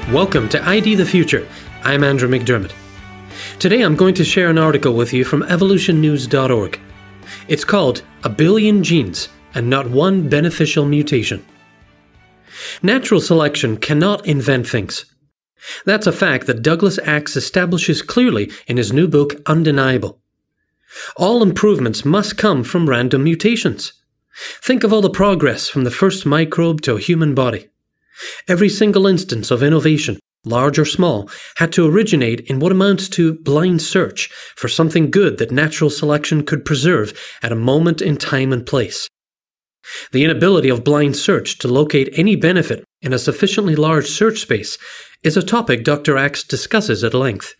Welcome to ID the Future. I'm Andrew McDermott. Today I'm going to share an article with you from evolutionnews.org. It's called A Billion Genes and Not One Beneficial Mutation. Natural selection cannot invent things. That's a fact that Douglas Axe establishes clearly in his new book, Undeniable. All improvements must come from random mutations. Think of all the progress from the first microbe to a human body. Every single instance of innovation, large or small, had to originate in what amounts to blind search for something good that natural selection could preserve at a moment in time and place. The inability of blind search to locate any benefit in a sufficiently large search space is a topic Dr. Axe discusses at length.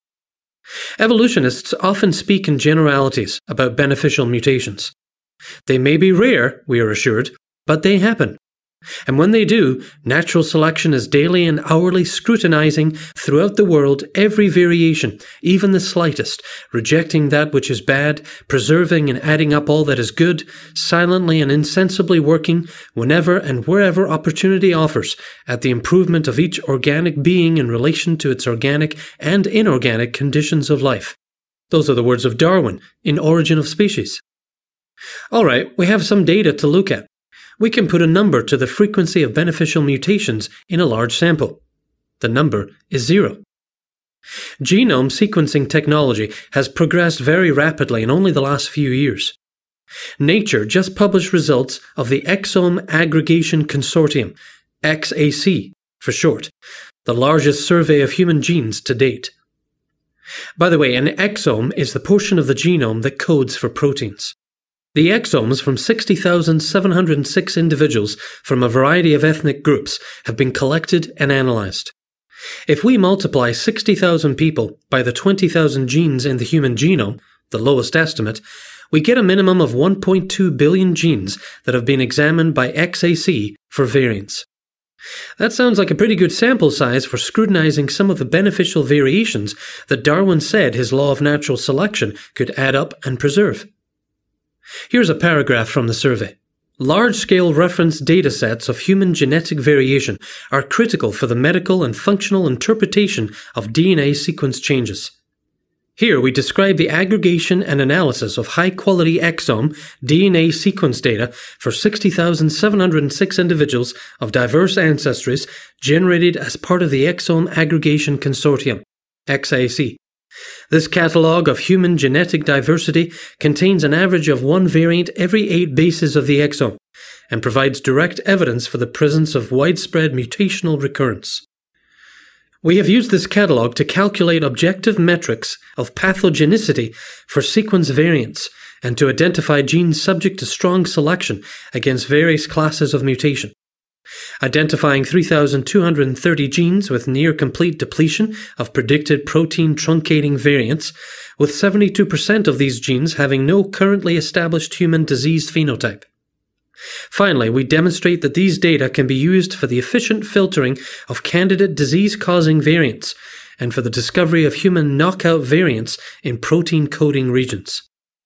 Evolutionists often speak in generalities about beneficial mutations. They may be rare, we are assured, but they happen. And when they do, natural selection is daily and hourly scrutinizing throughout the world every variation, even the slightest, rejecting that which is bad, preserving and adding up all that is good, silently and insensibly working whenever and wherever opportunity offers at the improvement of each organic being in relation to its organic and inorganic conditions of life. Those are the words of Darwin in Origin of Species. All right, we have some data to look at. We can put a number to the frequency of beneficial mutations in a large sample. The number is 0. Genome sequencing technology has progressed very rapidly in only the last few years. Nature just published results of the Exome Aggregation Consortium, XAC for short, the largest survey of human genes to date. By the way, an exome is the portion of the genome that codes for proteins. The exomes from 60,706 individuals from a variety of ethnic groups have been collected and analyzed. If we multiply 60,000 people by the 20,000 genes in the human genome, the lowest estimate, we get a minimum of 1.2 billion genes that have been examined by XAC for variants. That sounds like a pretty good sample size for scrutinizing some of the beneficial variations that Darwin said his law of natural selection could add up and preserve. Here's a paragraph from the survey. Large-scale reference datasets of human genetic variation are critical for the medical and functional interpretation of DNA sequence changes. Here we describe the aggregation and analysis of high-quality exome DNA sequence data for 60,706 individuals of diverse ancestries generated as part of the Exome Aggregation Consortium, XAC. This catalogue of human genetic diversity contains an average of one variant every 8 bases of the exome and provides direct evidence for the presence of widespread mutational recurrence. We have used this catalogue to calculate objective metrics of pathogenicity for sequence variants and to identify genes subject to strong selection against various classes of mutation. Identifying 3,230 genes with near-complete depletion of predicted protein truncating variants, with 72% of these genes having no currently established human disease phenotype. Finally, we demonstrate that these data can be used for the efficient filtering of candidate disease-causing variants and for the discovery of human knockout variants in protein-coding regions.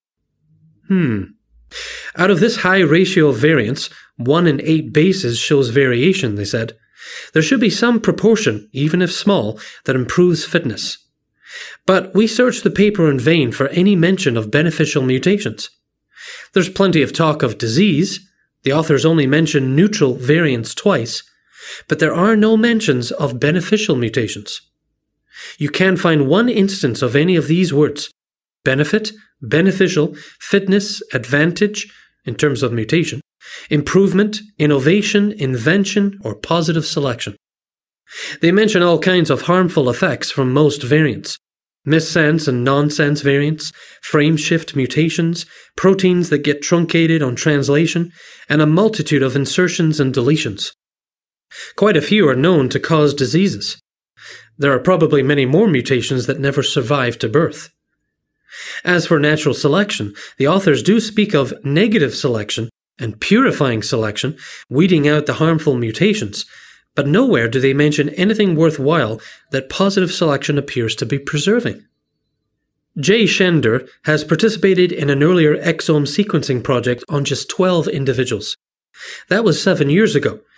Out of this high ratio of variants, 1 in 8 bases shows variation, they said. There should be some proportion, even if small, that improves fitness. But we searched the paper in vain for any mention of beneficial mutations. There's plenty of talk of disease. The authors only mention neutral variants twice, but there are no mentions of beneficial mutations. You can find one instance of any of these words: benefit, beneficial, fitness, advantage, in terms of mutation, improvement, innovation, invention, or positive selection. They mention all kinds of harmful effects from most variants: missense and nonsense variants, frame shift mutations, proteins that get truncated on translation, and a multitude of insertions and deletions. Quite a few are known to cause diseases. There are probably many more mutations that never survive to birth. As for natural selection, the authors do speak of negative selection and purifying selection, weeding out the harmful mutations, but nowhere do they mention anything worthwhile that positive selection appears to be preserving. Jay Shender has participated in an earlier exome sequencing project on just 12 individuals. That was 7 years ago,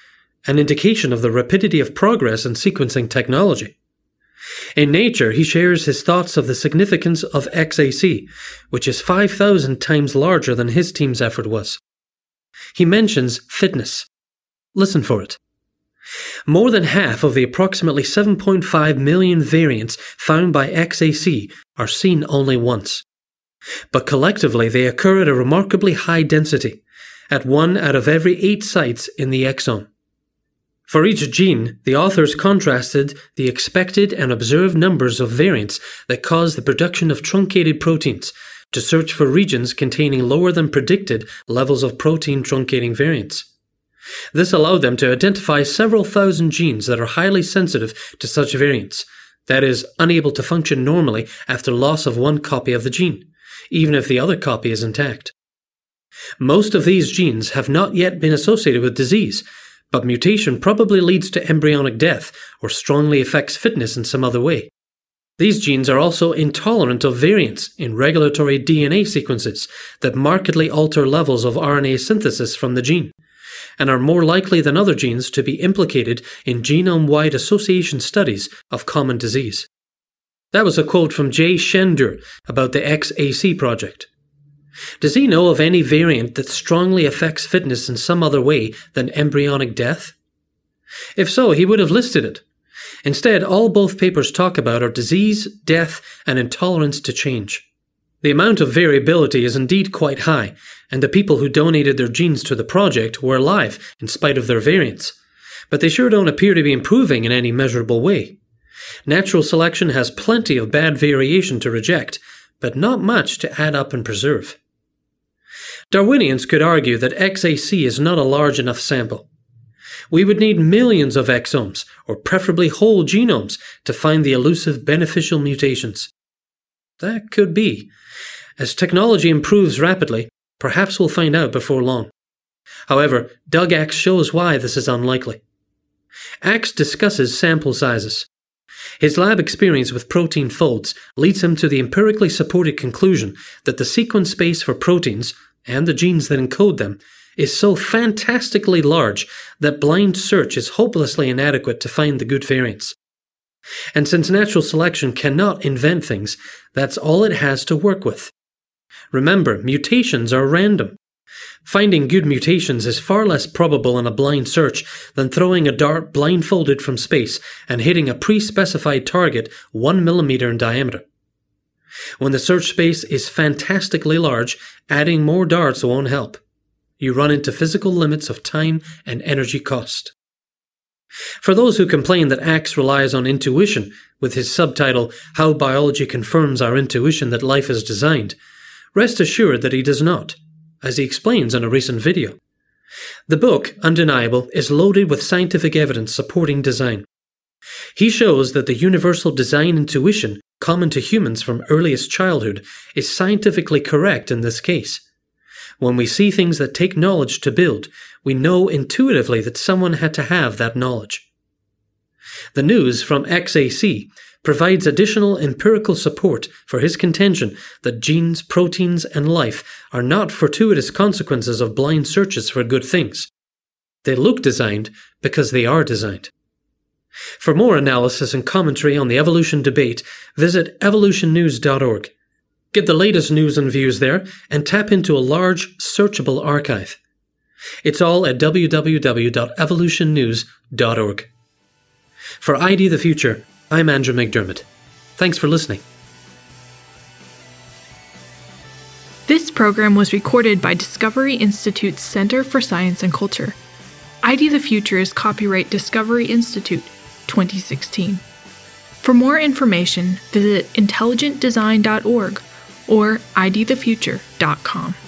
an indication of the rapidity of progress in sequencing technology. In Nature, he shares his thoughts of the significance of XAC, which is 5,000 times larger than his team's effort was. He mentions fitness. Listen for it. More than half of the approximately 7.5 million variants found by XAC are seen only once. But collectively they occur at a remarkably high density, at 1 out of every 8 sites in the exome. For each gene, the authors contrasted the expected and observed numbers of variants that cause the production of truncated proteins to search for regions containing lower than predicted levels of protein truncating variants. This allowed them to identify several thousand genes that are highly sensitive to such variants, that is, unable to function normally after loss of one copy of the gene, even if the other copy is intact. Most of these genes have not yet been associated with disease, but mutation probably leads to embryonic death or strongly affects fitness in some other way. These genes are also intolerant of variants in regulatory DNA sequences that markedly alter levels of RNA synthesis from the gene, and are more likely than other genes to be implicated in genome-wide association studies of common disease. That was a quote from Jay Shendur about the XAC project. Does he know of any variant that strongly affects fitness in some other way than embryonic death? If so, he would have listed it. Instead, all both papers talk about are disease, death, and intolerance to change. The amount of variability is indeed quite high, and the people who donated their genes to the project were alive in spite of their variants. But they sure don't appear to be improving in any measurable way. Natural selection has plenty of bad variation to reject, but not much to add up and preserve. Darwinians could argue that XAC is not a large enough sample. We would need millions of exomes, or preferably whole genomes, to find the elusive beneficial mutations. That could be. As technology improves rapidly, perhaps we'll find out before long. However, Doug Axe shows why this is unlikely. Axe discusses sample sizes. His lab experience with protein folds leads him to the empirically supported conclusion that the sequence space for proteins, and the genes that encode them, is so fantastically large that blind search is hopelessly inadequate to find the good variants. And since natural selection cannot invent things, that's all it has to work with. Remember, mutations are random. Finding good mutations is far less probable in a blind search than throwing a dart blindfolded from space and hitting a pre-specified target 1 millimeter in diameter. When the search space is fantastically large, adding more darts won't help. You run into physical limits of time and energy cost. For those who complain that Axe relies on intuition, with his subtitle, How Biology Confirms Our Intuition That Life is Designed, rest assured that he does not, as he explains in a recent video. The book, Undeniable, is loaded with scientific evidence supporting design. He shows that the universal design intuition common to humans from earliest childhood is scientifically correct in this case. When we see things that take knowledge to build, we know intuitively that someone had to have that knowledge. The news from XAC provides additional empirical support for his contention that genes, proteins, and life are not fortuitous consequences of blind searches for good things. They look designed because they are designed. For more analysis and commentary on the evolution debate, visit evolutionnews.org. Get the latest news and views there, and tap into a large, searchable archive. It's all at www.evolutionnews.org. For ID the Future, I'm Andrew McDermott. Thanks for listening. This program was recorded by Discovery Institute's Center for Science and Culture. ID the Future is copyright Discovery Institute, 2016. For more information, visit intelligentdesign.org or idthefuture.com.